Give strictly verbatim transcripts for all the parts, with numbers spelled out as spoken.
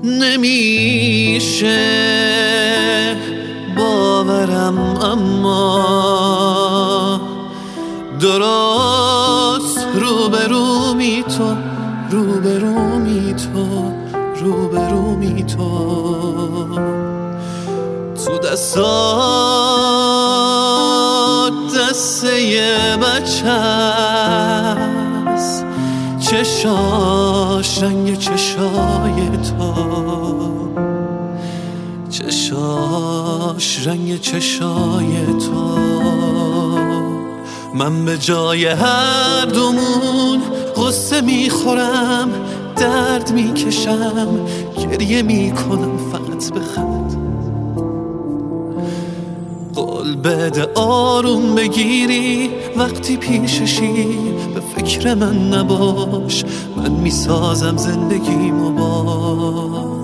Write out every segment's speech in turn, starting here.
نمیشه باورم، اما درست روبرومی تو، روبرومی تو، روبرومی تو. تو دستات دسته بچه است، چشاش رنگ چشای تو، چشاش رنگ چشای تو. من به جای هر دومون غصه میخورم، درد میکشم، گریه میکنم، فقط بخند. قول بده آروم بگیری وقتی پیششی، به فکر من نباش، من میسازم زندگیمو باز.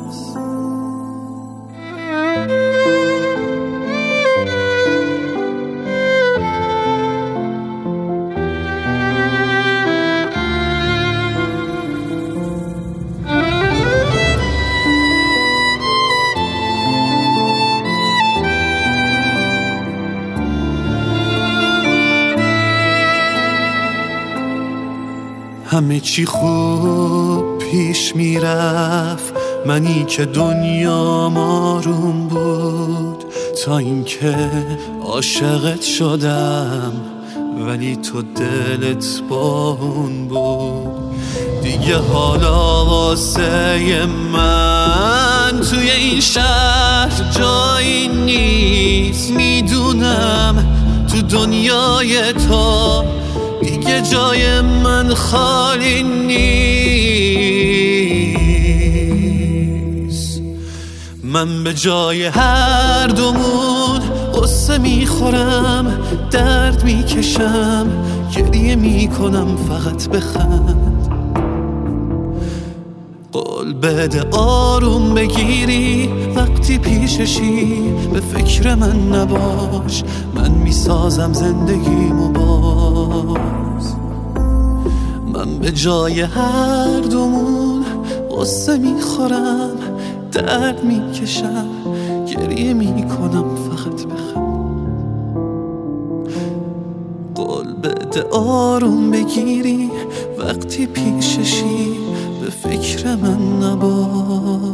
همه چی خوب پیش میرفت، منی که دنیا آروم بود، تا اینکه عاشقت شدم ولی تو دلت با اون بود. دیگه حالا واسه من توی این شهر جایی نیست، میدونم تو دنیای تو دیگه جای من خالی نیست. من به جای هر دومون غصه میخورم، درد میکشم، گریه میکنم، فقط بخند. قول بده آروم بگیری وقتی پیششی، به فکر من نباش، من میسازم زندگیمو باز. من به جای هر دومون غصه میخورم، درد میکشم، گریه میکنم، فقط بخند. قول بده آروم بگیری وقتی پیششی، به فکر من نباش.